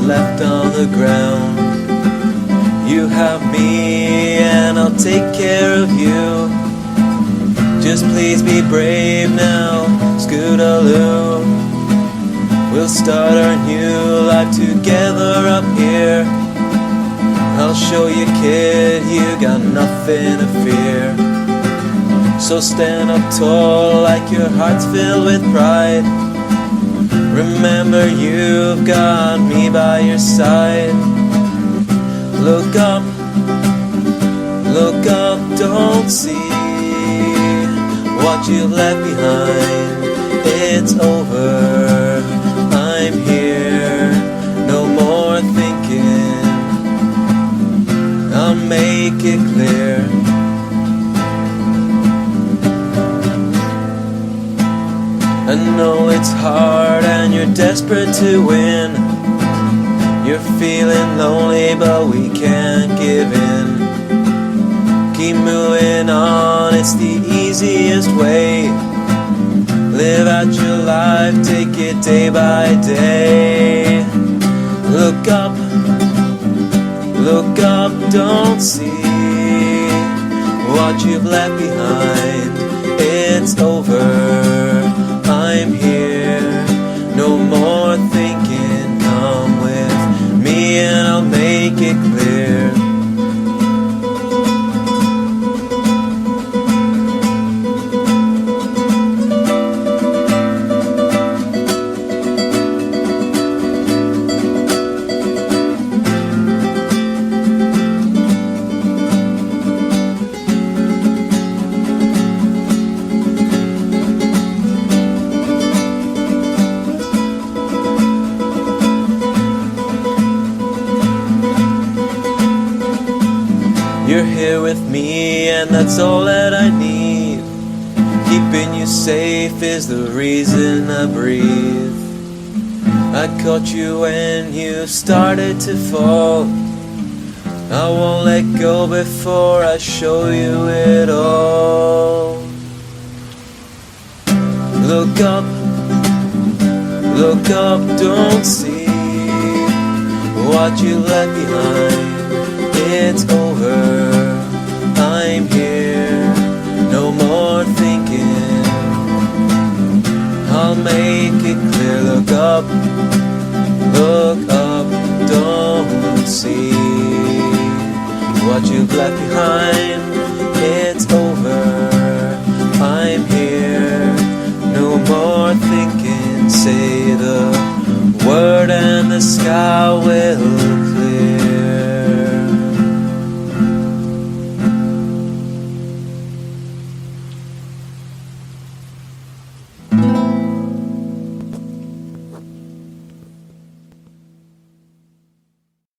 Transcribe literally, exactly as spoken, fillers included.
left on the ground. You have me and I'll take care of you. Just please be brave now, Scootaloo. We'll start our new life together up here. I'll show you, kid, you got nothing to fear. So stand up tall like your heart's filled with pride. Remember you've got me by your side. Look up, look up, don't see what you've left behind. It's over, I'm here, no more thinking. I'll make it clear. I know it's hard and you're desperate to win. You're feeling lonely but we can't give in. Keep moving on, it's the easiest way. Live out your life, take it day by day. Look up, look up, don't see what you've left behind. It's over, I'm here, no more thinking. Come with me and I'll make it clear. You're here with me and that's all that I need. Keeping you safe is the reason I breathe. I caught you when you started to fall. I won't let go before I show you it all. Look up, look up, don't see what you left behind. It's over, I'm here, no more thinking. I'll make it clear. Look up, look up, don't see what you've left behind. It's over, I'm here, no more thinking. Say the word and the sky will clear.